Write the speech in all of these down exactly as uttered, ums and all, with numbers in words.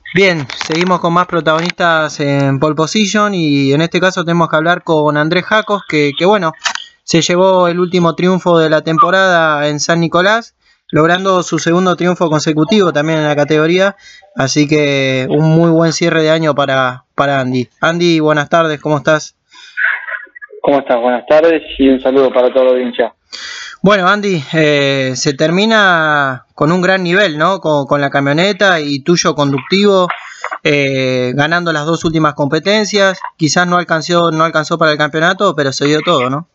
Bien, seguimos con más protagonistas en Pole Position y en este caso tenemos que hablar con Andrés Jacos, que, que bueno, se llevó el último triunfo de la temporada en San Nicolás, logrando su segundo triunfo consecutivo también en la categoría, así que un muy buen cierre de año para, para Andy. Andy, buenas tardes, ¿cómo estás? ¿Cómo estás? Buenas tardes y un saludo para toda la audiencia. Bueno, Andy, eh, se termina con un gran nivel, ¿no? Con, con la camioneta y tuyo conductivo, eh, ganando las dos últimas competencias. Quizás no alcanzó, no alcanzó para el campeonato, pero se dio todo, ¿no?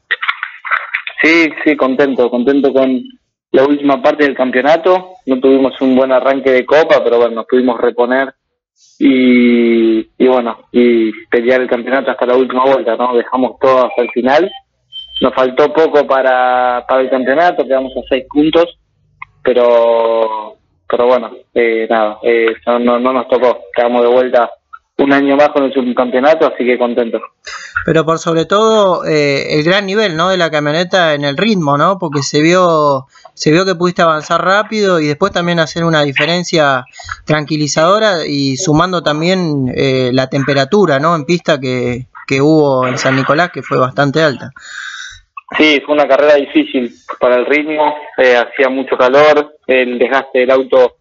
Sí, sí, contento, contento con la última parte del campeonato. No tuvimos un buen arranque de copa, pero bueno, nos pudimos reponer y, y bueno, y pelear el campeonato hasta la última vuelta, ¿no? Dejamos todo hasta el final. Nos faltó poco para, para el campeonato, quedamos a seis puntos, pero pero bueno, eh, nada, eh, no, no, no nos tocó, quedamos de vuelta un año más con el subcampeonato, así que contentos. Pero por sobre todo eh, el gran nivel, ¿no? De la camioneta en el ritmo, ¿no? Porque se vio se vio que pudiste avanzar rápido y después también hacer una diferencia tranquilizadora y sumando también eh, la temperatura, ¿no? En pista que, que hubo en San Nicolás, que fue bastante alta. Sí, fue una carrera difícil para el ritmo, eh, hacía mucho calor, el desgaste del auto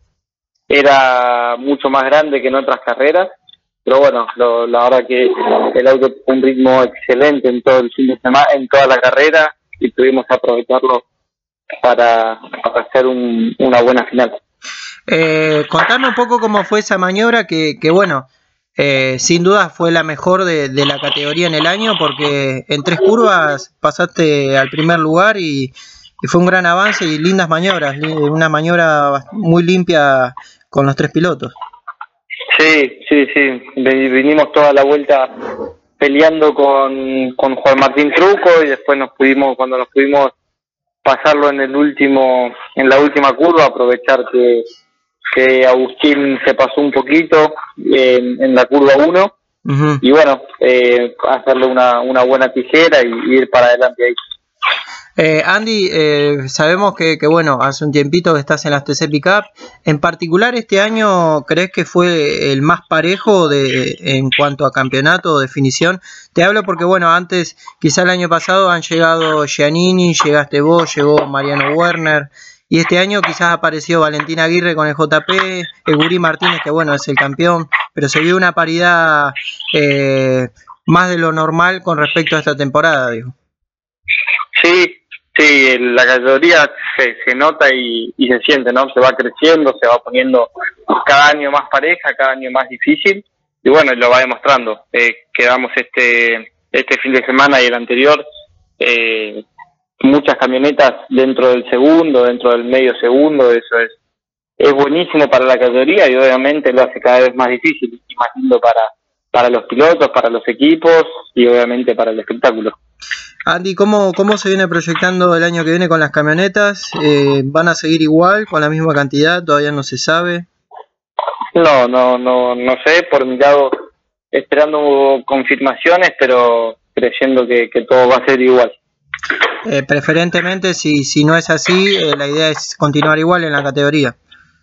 era mucho más grande que en otras carreras, pero bueno, lo, la verdad que el auto tuvo un ritmo excelente en todo el fin de semana, en toda la carrera, y pudimos aprovecharlo para, para hacer un, una buena final. Eh, contame un poco cómo fue esa maniobra que, que bueno, eh, sin duda fue la mejor de, de la categoría en el año porque en tres curvas pasaste al primer lugar y, y fue un gran avance y lindas maniobras, una maniobra muy limpia con los tres pilotos. Sí, sí, sí, vinimos toda la vuelta peleando con, con Juan Martín Truco y después nos pudimos, cuando nos pudimos pasarlo en el último, en la última curva, aprovechar que, que Agustín se pasó un poquito en, en la curva uno, uh-huh. Y bueno, eh, hacerle una, una buena tijera y, y ir para adelante ahí. Eh, Andy, eh, sabemos que, que bueno, hace un tiempito que estás en las T C Pickup. En particular este año, ¿crees que fue el más parejo de en cuanto a campeonato o definición? Te hablo porque bueno, antes, quizá el año pasado han llegado Giannini, llegaste vos, llegó Mariano Werner, y este año quizás apareció Valentín Aguirre con el J P, Egurí Martínez, que bueno, es el campeón, pero se vio una paridad eh, más de lo normal con respecto a esta temporada, digo. Sí, sí, la categoría se, se nota y, y se siente, ¿no? Se va creciendo, se va poniendo cada año más pareja, cada año más difícil, y bueno, lo va demostrando. Eh, quedamos este este fin de semana y el anterior, eh, muchas camionetas dentro del segundo, dentro del medio segundo, eso es es buenísimo para la categoría y obviamente lo hace cada vez más difícil y más lindo para, para los pilotos, para los equipos y obviamente para el espectáculo. Andy, ¿cómo, ¿cómo se viene proyectando el año que viene con las camionetas? Eh, ¿Van a seguir igual, con la misma cantidad? ¿Todavía no se sabe? No, no, no, no sé, por mi lado esperando confirmaciones, pero creyendo que, que todo va a ser igual. Eh, preferentemente, si, si no es así, eh, la idea es continuar igual en la categoría.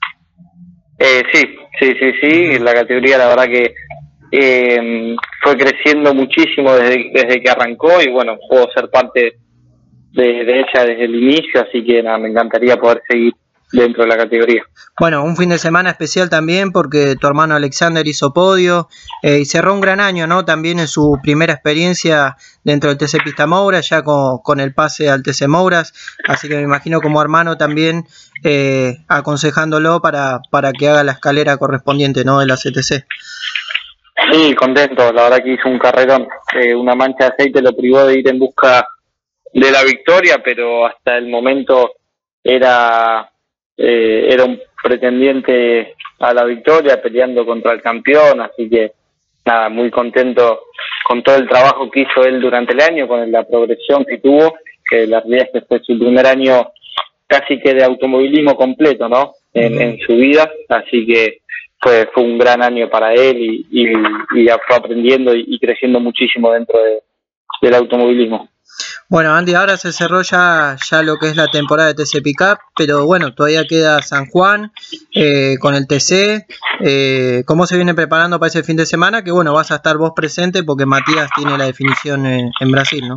Eh, sí, sí, sí, sí, la categoría la verdad que eh, fue creciendo muchísimo desde, desde que arrancó y bueno, puedo ser parte de, de ella desde el inicio, así que nada, me encantaría poder seguir dentro de la categoría. Bueno, un fin de semana especial también porque tu hermano Alexander hizo podio eh, y cerró un gran año, ¿no? También en su primera experiencia dentro del T C Pista Moura, ya con, con el pase al T C Mouras, así que me imagino como hermano también eh, aconsejándolo para, para que haga la escalera correspondiente, ¿no? De la C T C. Sí, contento, la verdad que hizo un carrerón, eh, una mancha de aceite lo privó de ir en busca de la victoria, pero hasta el momento era eh, era un pretendiente a la victoria, peleando contra el campeón, así que nada, muy contento con todo el trabajo que hizo él durante el año, con la progresión que tuvo, que la realidad es que fue su primer año casi que de automovilismo completo, ¿no? En, uh-huh. en su vida, así que fue fue un gran año para él y, y, y fue aprendiendo y, y creciendo muchísimo dentro de, del automovilismo. Bueno, Andy, ahora se cerró ya, ya lo que es la temporada de T C Pickup, pero bueno, todavía queda San Juan eh, con el T C. Eh, ¿Cómo se viene preparando para ese fin de semana? Que bueno, vas a estar vos presente porque Matías tiene la definición en, en Brasil, ¿no?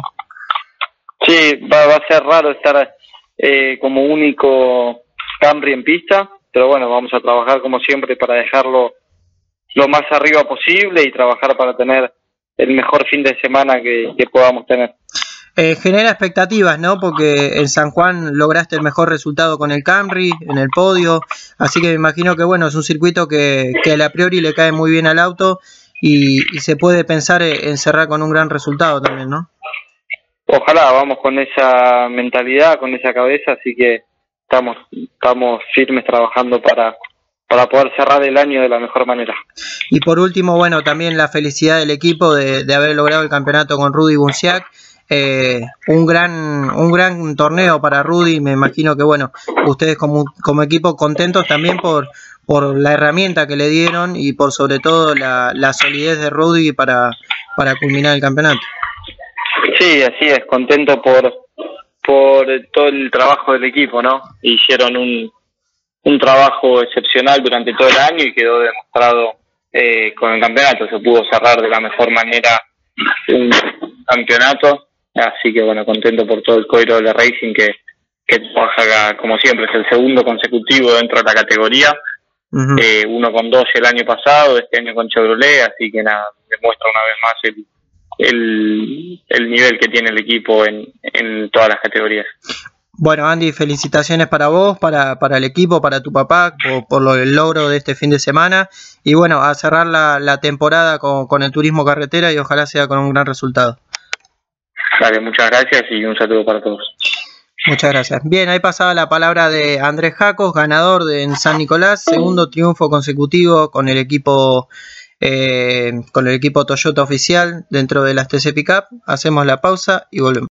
Sí, va, va a ser raro estar eh, como único Camry en pista, pero bueno, vamos a trabajar como siempre para dejarlo lo más arriba posible y trabajar para tener el mejor fin de semana que, que podamos tener. Eh, genera expectativas, ¿no? Porque en San Juan lograste el mejor resultado con el Camry, en el podio, así que me imagino que bueno, es un circuito que, que a priori le cae muy bien al auto y, y se puede pensar en cerrar con un gran resultado también, ¿no? Ojalá, vamos con esa mentalidad, con esa cabeza, así que estamos estamos firmes trabajando para para poder cerrar el año de la mejor manera. Y por último, bueno, también la felicidad del equipo de, de haber logrado el campeonato con Rudy Bunciac. Eh, un gran un gran torneo para Rudy, me imagino que bueno, ustedes como, como equipo contentos también por, por la herramienta que le dieron y por sobre todo la, la solidez de Rudy para, para culminar el campeonato. Sí, así es, contento por por todo el trabajo del equipo, ¿no? Hicieron un, un trabajo excepcional durante todo el año y quedó demostrado eh, con el campeonato, se pudo cerrar de la mejor manera un campeonato. Así que bueno, contento por todo el cuadro de Racing que, que trabaja como siempre, es el segundo consecutivo dentro de la categoría, uh-huh. eh, uno con dos el año pasado, este año con Chevrolet, así que nada, demuestra una vez más el, el, el nivel que tiene el equipo en, en todas las categorías. Bueno, Andy, felicitaciones para vos, para, para el equipo, para tu papá, por, por lo, el logro de este fin de semana y bueno, a cerrar la, la temporada con, con el turismo carretera y ojalá sea con un gran resultado. Vale, muchas gracias y un saludo para todos. Muchas gracias. Bien, ahí pasaba la palabra de Andrés Jacos, ganador de en San Nicolás, segundo triunfo consecutivo con el equipo eh, con el equipo Toyota oficial dentro de las T C Pickup. Hacemos la pausa y volvemos.